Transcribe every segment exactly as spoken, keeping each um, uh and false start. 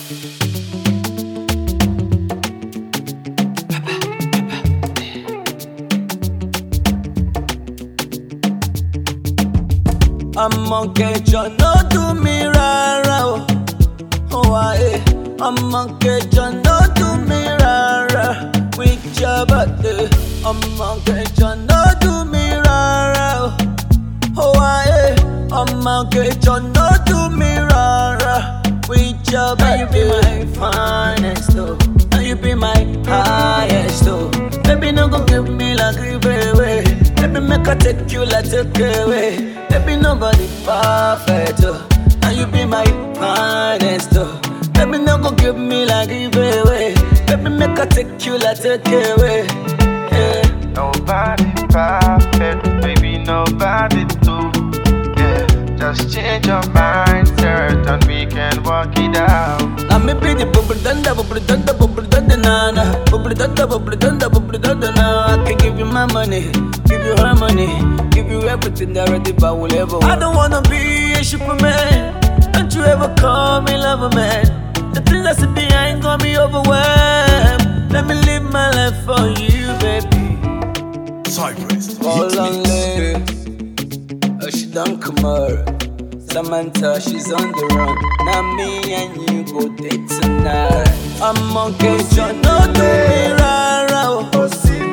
Ọmọ kẹjọ no do me rárá o. Oh, aye. Ọmọ kẹjọ no do me rárá. With your body. Ọmọ kẹjọ no do me rárá o. Oh, aye. Ọmọ kẹjọ no do me rárá. With your body. Now you be my finest though. Now you be my highest though. Baby, no go give me like give away. Baby, make I take you like take away. Baby, nobody perfect, oh. Now you be my finest, oh. Baby, no go give me like give away. Baby, make I take you like take away. Yeah. Nobody perfect, baby, nobody do. Yeah, just change your mindset and we can work it out. Now me be the bubble dunda, bubble dunda, bubble dunda, na na. Bubble dunda, bubble dunda, bubble dunda, na. I can give you my money, give you her money, give you everything that ready, but will ever. I don't wanna be a superman. Don't you ever call me lover, man. The things I see behind got me overwhelmed. Let me live my life for you, baby. Cypress, Hold hit on, me. lady. Oh, she done come out. Samantha, she's on the run. Now me and you go date tonight. I'm on Kejo, no do me rara. Oh,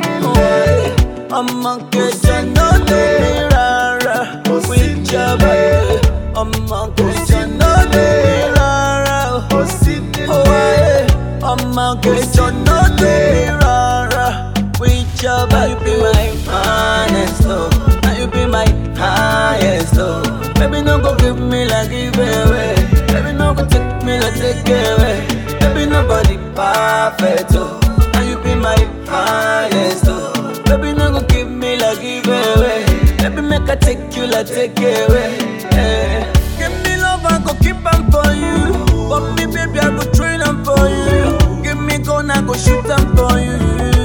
yeah. I'm on Kejo, no do me rara. With your body. I'm on Kejo, no do me rara. Oh, yeah. I'm on Kejo, no do me rara. With your body. You be my finest, though. Now you be my highest, though. Baby, no go give me like give away. Baby, no go take me like take away. Baby, nobody perfect, oh. Now you be my finest, oh. Baby, no go give me like give away. Baby, make I take you like take away. Yeah. Give me love, I go keep on for you. But me, baby, I go train them for you. Give me gun, I go shoot them for you.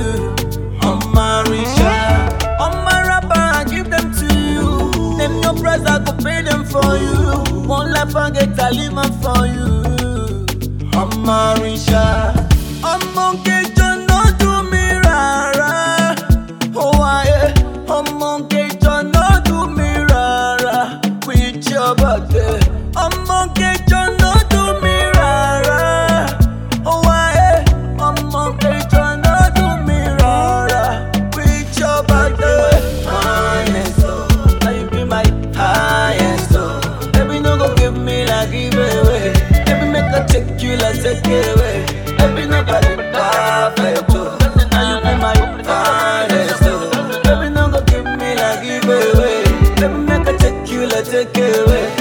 I'm Marisha, I'm my rapper, I give them to you. Name your price, I go pay them for you. One life, I get a live for you. I'm Marisha, I'm monkey, John, no do me rara. Oh, I, I'm monkey, John, no do me rara. With your body, I'm monkey, John, no do me rara. Oh, I, I'm monkey, John, no do me rara. With your body, finest, oh. Now you be my highest, oh. Baby, no go give me like give away. Baby, make I take you like take away. Baby, nobody perfect, oh. Now you be my finest, oh. Baby, no go give me like give away. Baby, make I take you like take away.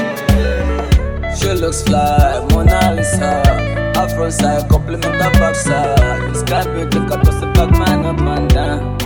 She looks fly, Mona Lisa. Her front side, compliment her back side. Sky beauty, cut us the back man up and down.